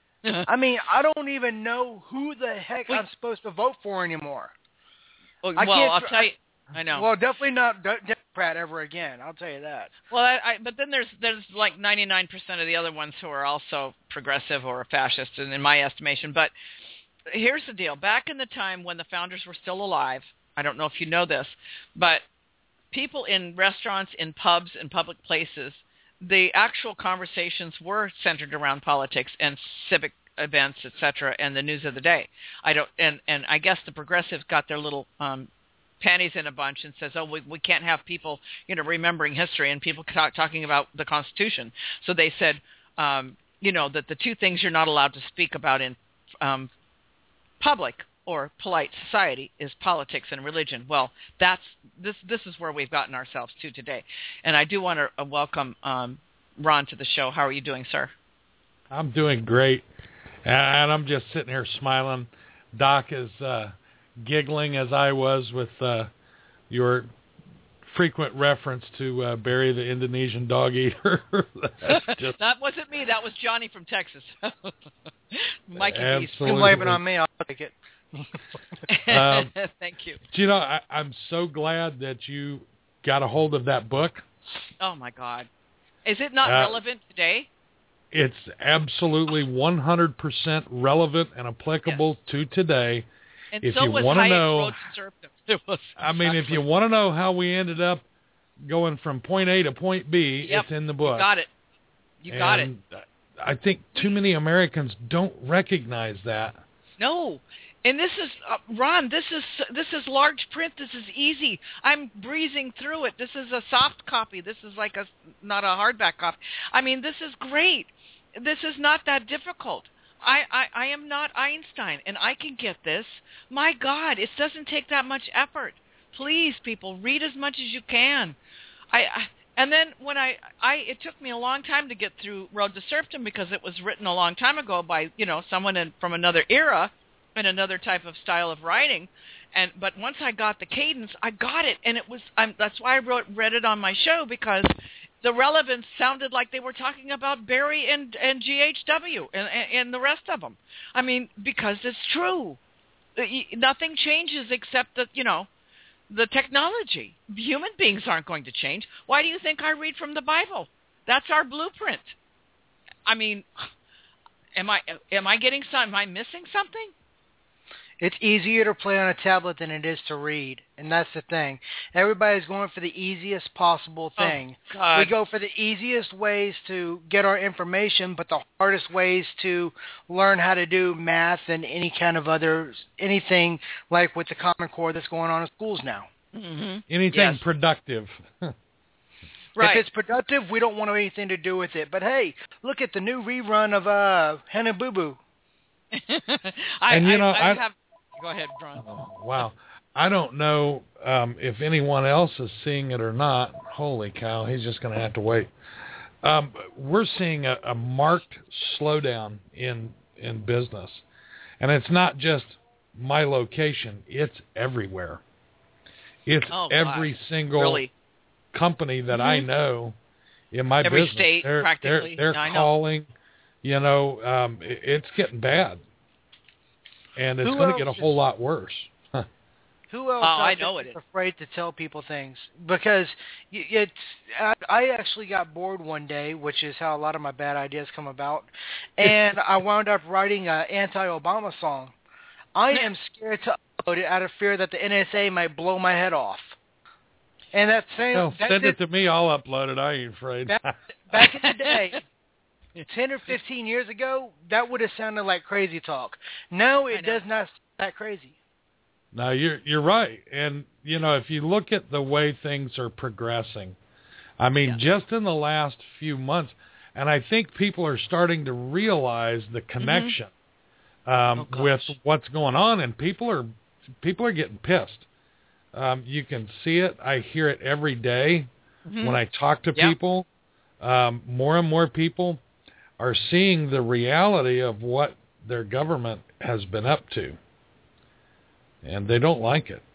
I mean, I don't even know who the heck Wait. I'm supposed to vote for anymore. Well, I well can't I'll tr- tell you. I know. Well, definitely not de- Democrat ever again. I'll tell you that. Well, I, I, but then there's there's like ninety-nine percent of the other ones who are also progressive or fascist, in, in my estimation. But here's the deal. Back in the time when the founders were still alive, I don't know if you know this, but people in restaurants, in pubs, in public places, the actual conversations were centered around politics and civic events, et cetera, and the news of the day. I don't, and, and I guess the progressives got their little um, panties in a bunch and says, oh, we, we can't have people, you know, remembering history and people talk, talking about the Constitution. So they said, um, you know, that the two things you're not allowed to speak about in um, public or polite society is politics and religion. Well, that's this. This is where we've gotten ourselves to today. And I do want to uh, welcome um, Ron to the show. How are you doing, sir? I'm doing great, and I'm just sitting here smiling. Doc is uh, giggling as I was with uh, your frequent reference to uh, Barry the Indonesian dog eater. just, that wasn't me. That was Johnny from Texas. Mikey B's. You Absolutely. can blame it on me. I'll take it. Um, Thank you. Do you know, I, I'm so glad that you got a hold of that book. Oh, my God. Is it not Uh, relevant today? It's absolutely one hundred percent relevant and applicable to today. And if so you was wanna Hayek know- Road to Serfdom. It was I mean, if exactly- you want to know how we ended up going from point A to point B, Yep. it's in the book. You got it. You got it. And I think too many Americans don't recognize that. No. And this is uh, Ron. This is this is large print. This is easy. I'm breezing through it. This is a soft copy. This is like a not a hardback copy. I mean, this is great. This is not that difficult. I, I, I am not Einstein, and I can get this. My God, it doesn't take that much effort. Please, people, read as much as you can. I, I and then when I, I it took me a long time to get through Road to Serfdom because it was written a long time ago by you know someone in, from another era. and another type of style of writing. And but once I got the cadence, I got it, and it was um, that's why I wrote read it on my show, because the relevance sounded like they were talking about Barry and and G H W and, and and the rest of them. I mean, because it's true. Nothing changes except that, you know, the technology. Human beings aren't going to change. Why do you think I read from the Bible? That's our blueprint. I mean, am I am I getting some? Am I missing something? It's easier to play on a tablet than it is to read, and that's the thing. Everybody's going for the easiest possible thing. Oh, God. We go for the easiest ways to get our information, but the hardest ways to learn how to do math and any kind of other, anything like with the Common Core that's going on in schools now. Mm-hmm. Anything Yes. productive. Right. If it's productive, we don't want anything to do with it. But hey, look at the new rerun of uh, Henna Boo Boo. I, And, you know, I, I I- have. Go ahead, Ron. Oh, wow. I don't know um, if anyone else is seeing it or not. Holy cow, he's just going to have to wait. Um, we're seeing a, a marked slowdown in in business. And it's not just my location. It's everywhere. It's Oh, every God. single Really? company that I Mhm. know in my Every business. state, they're, practically. They're, they're I know. calling, you know, um, it, it's getting bad. And it's Who going to get a else whole is- lot worse. Huh. Who else Oh, out I there know is it is. afraid to tell people things? Because y- it's, I, I actually got bored one day, which is how a lot of my bad ideas come about, and I wound up writing an anti-Obama song. I am scared to upload it out of fear that the N S A might blow my head off. And that same Well, that send did- it to me. I'll upload it. I ain't afraid. Back, back in the day, ten or fifteen years ago, that would have sounded like crazy talk. Now I it know. does not sound that crazy. No, you're you're right. And you know, if you look at the way things are progressing, I mean, Yeah. just in the last few months, and I think people are starting to realize the connection um, Oh, gosh. with what's going on, and people are people are getting pissed. Um, you can see it. I hear it every day Mhm. when I talk to Yeah. people. Um, more and more people are seeing the reality of what their government has been up to. And they don't like it.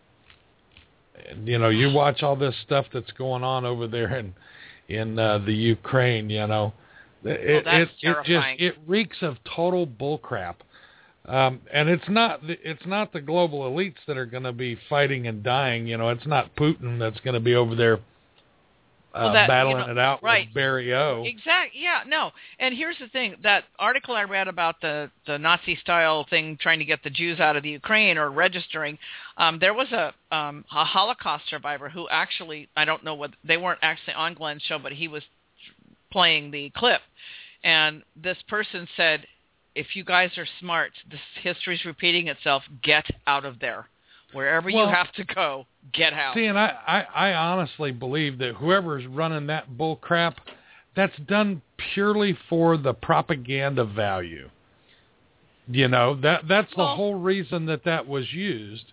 And, you know, you watch all this stuff that's going on over there in in uh, the Ukraine. You know, it that's it, it just terrifying. it reeks of total bullcrap. Um, and it's not the, it's not the global elites that are going to be fighting and dying. You know, it's not Putin that's going to be over there uh, Well, that- you battling know, it out right. with Barry O. Exactly. Yeah. No. And here's the thing: that article I read about the the Nazi-style thing, trying to get the Jews out of the Ukraine or registering. Um, there was a um, a Holocaust survivor who actually, I don't know what they weren't actually on Glenn's show, but he was playing the clip, and this person said, "If you guys are smart, this history's repeating itself. Get out of there. Wherever Well, you have to go, get out." See, and I, I, I honestly believe that whoever's running that bull crap, that's done purely for the propaganda value. You know, that that's the Well- whole reason that that was used.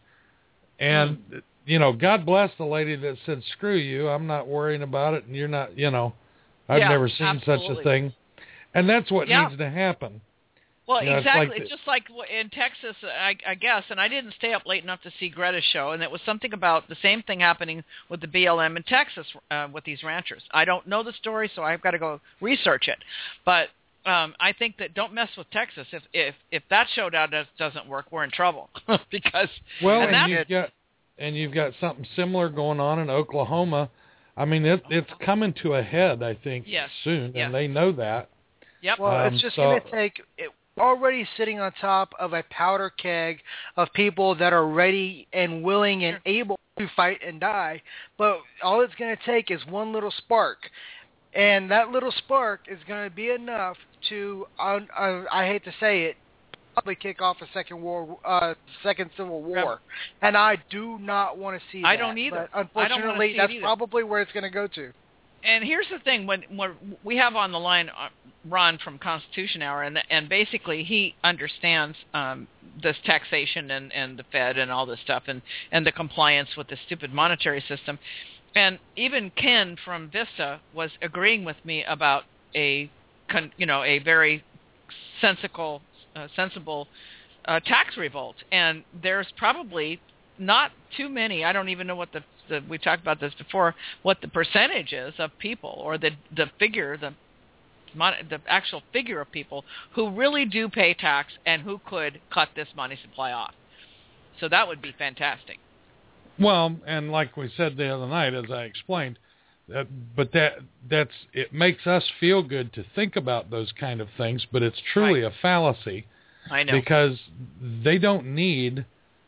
And, you know, God bless the lady that said, screw you, I'm not worrying about it, and you're not, you know, I've Yeah, never seen such absolutely. a thing. And that's what Yeah. needs to happen. Well, You know, it's exactly. like It's, the- just like w- in Texas, I, I guess, and I didn't stay up late enough to see Greta's show, and it was something about the same thing happening with the B L M in Texas uh, with these ranchers. I don't know the story, so I've got to go research it. But um, I think that don't mess with Texas. If if if that showdown does, doesn't work, we're in trouble because Well, and and, that- you've got and you've got something similar going on in Oklahoma. I mean, it, it's coming to a head, I think, Yes, soon, yes. and they know that. Yep. Well, Um, it's just so- going to take it, already sitting on top of a powder keg of people that are ready and willing and able to fight and die. But all it's going to take is one little spark. And that little spark is going to be enough to, uh, uh, I hate to say it, probably kick off a second war, uh, second civil war. And I do not want to see that. I don't either. But I don't wanna unfortunately, see it that's either. probably where it's going to go to. And here's the thing: when, when we have on the line uh, Ron from Constitution Hour, and and basically he understands um, this taxation and, and the Fed and all this stuff, and, and the compliance with the stupid monetary system. And even Ken from Vista was agreeing with me about a, con, you know, a very sensible, uh, sensible a tax revolt. And there's probably not too many. I don't even know what the, the we talked about this before, what the percentage is of people, or the the figure, the the actual figure of people who really do pay tax and who could cut this money supply off. So that would be fantastic. Well, and like we said the other night, as I explained, uh, but that that's it makes us feel good to think about those kind of things, but it's truly Right. a fallacy. I know. Because they don't need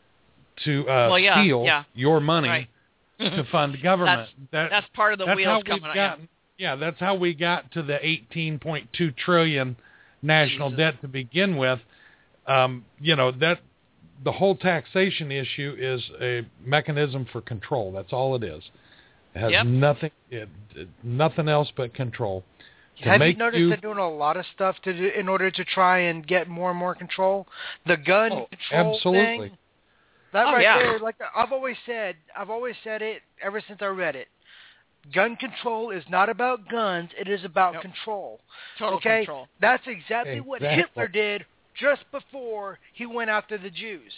to uh, well, yeah, steal yeah. your money Right. to fund government. That's, that, that's part of the that's wheels how coming we've out. gotten, yeah, that's how we got to the eighteen point two trillion national Jesus. debt to begin with. Um, you know, that the whole taxation issue is a mechanism for control. That's all it is. It has Yep. nothing, it, it, nothing else but control. To Have you make noticed you, they're doing a lot of stuff to do, in order to try and get more and more control? The gun Oh, control absolutely. thing. That Oh, right yeah. there, like I've always said, I've always said it ever since I read it. Gun control is not about guns; it is about Nope. control. Total okay, control. that's exactly what Exactly. Hitler did just before he went after the Jews.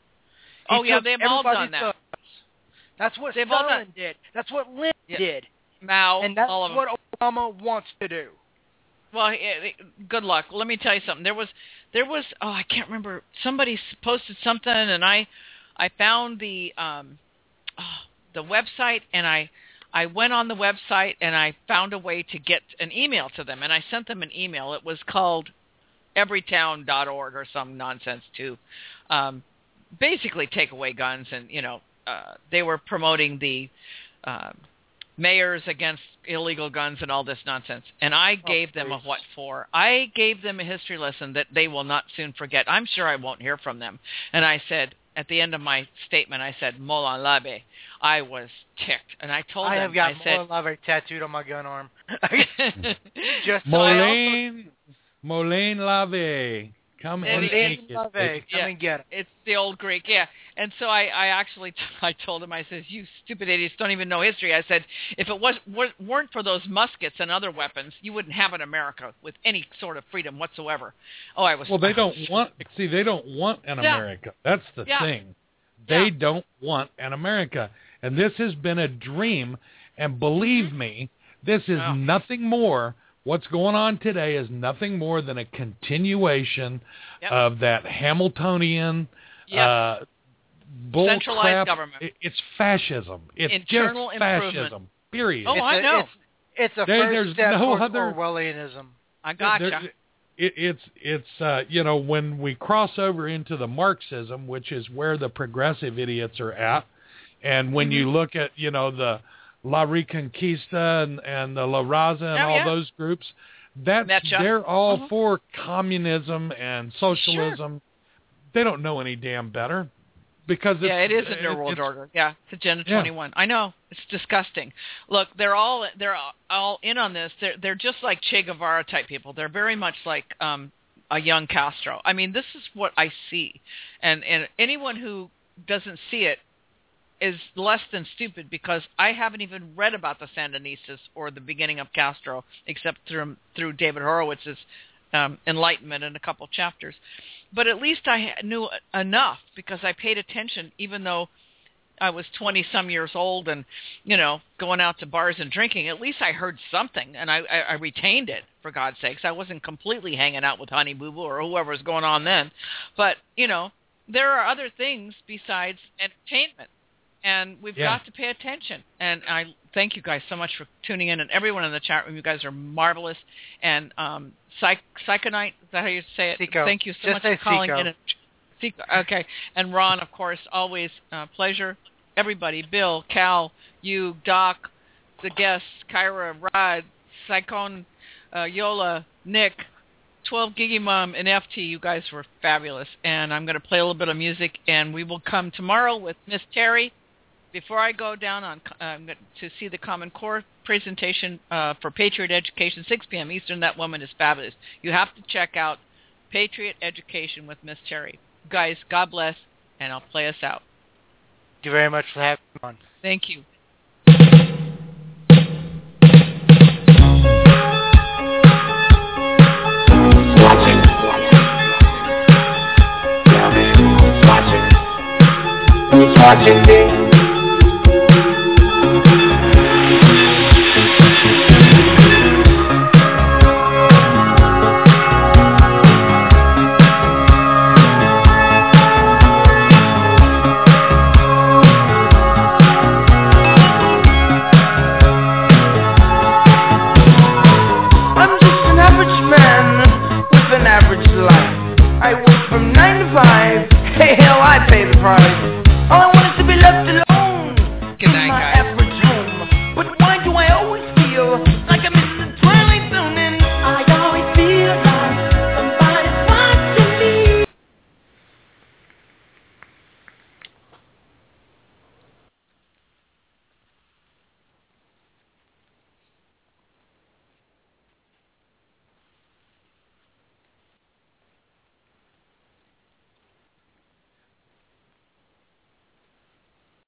He Oh, yeah, took they've all everybody's done that. guns. That's what They've all Stalin done- did. That's what Lenin Yeah. did, Mao, and that's all of them. what Obama wants to do. Well, it, it, good luck. Let me tell you something. There was, there was. Oh, I can't remember. Somebody s- posted something, and I, I found the, um, oh, the website, and I, I went on the website, and I found a way to get an email to them, and I sent them an email. It was called everytown dot org or some nonsense to, um, basically take away guns, and you know, uh, they were promoting the. Uh, mayors against illegal guns and all this nonsense. And I gave them a please. what for. I gave them a history lesson that they will not soon forget. I'm sure I won't hear from them. And I said, at the end of my statement, I said, Molan Labe. I was ticked. And I told I them, have got I said, Molan Lave tattooed on my gun arm. Just Moline, Moline Lave. Come and Moline take it. Lave. baby. Come Yeah. and get it. it's the old Greek, yeah. And so I, I actually, I told him, I said, you stupid idiots don't even know history. I said, if it was weren't for those muskets and other weapons, you wouldn't have an America with any sort of freedom whatsoever. Oh, I was. Well, they don't want. See, they don't want an Yeah. America. That's the Yeah. thing. They Yeah. don't want an America, and this has been a dream. And believe me, this is Oh. nothing more. What's going on today is nothing more than a continuation Yep. of that Hamiltonian Yep. uh, bull Centralized crap. government. It- It's fascism. It's Internal just improvement. fascism. Period. Oh, it's I a, know. It's, it's a There- first there's step no towards other- Orwellianism. I gotcha. There- It, it's it's uh, you know, when we cross over into the Marxism, which is where the progressive idiots are at, and when Mm-hmm. you look at you know the La Reconquista and, and the La Raza and Oh, all yeah. those groups, that's Metcha. they're all Mhm. for communism and socialism. They don't know any damn better because it's, Yeah, it is a new it- world it's- order. Yeah, it's Agenda Yeah. twenty-one. I know, it's disgusting. Look, they're all they're all in on this. They're they're just like Che Guevara type people. They're very much like um, a young Castro. I mean, this is what I see, and and anyone who doesn't see it is less than stupid, because I haven't even read about the Sandinistas or the beginning of Castro except through through David Horowitz's um, enlightenment in a couple chapters. But at least I knew enough because I paid attention, even though I was twenty-some years old and, you know, going out to bars and drinking. At least I heard something, and I, I, I retained it, for God's sakes. I wasn't completely hanging out with Honey Boo Boo or whoever was going on then. But, you know, there are other things besides entertainment, and we've Yeah. got to pay attention. And I thank you guys so much for tuning in, and everyone in the chat room. You guys are marvelous. And um, Psych- Psychonite, is that how you say it? Seco. Thank you so Just much say for calling Seco. in. And, Seco, okay. And Ron, of course, always uh, pleasure. Everybody, Bill, Cal, you, Doc, the guests, Kyra, Rod, Psychon, uh, Yola, Nick, twelve Gigi Mom, and F T. You guys were fabulous. And I'm going to play a little bit of music, and we will come tomorrow with Miss Terry. Before I go down on uh, to see the Common Core presentation uh, for Patriot Education, six p.m. Eastern, that woman is fabulous. You have to check out Patriot Education with Miss Terry. Guys, God bless, and I'll play us out. Thank you very much for having me on. Thank you. Watching. watching me. Hey, hell, I pay the price.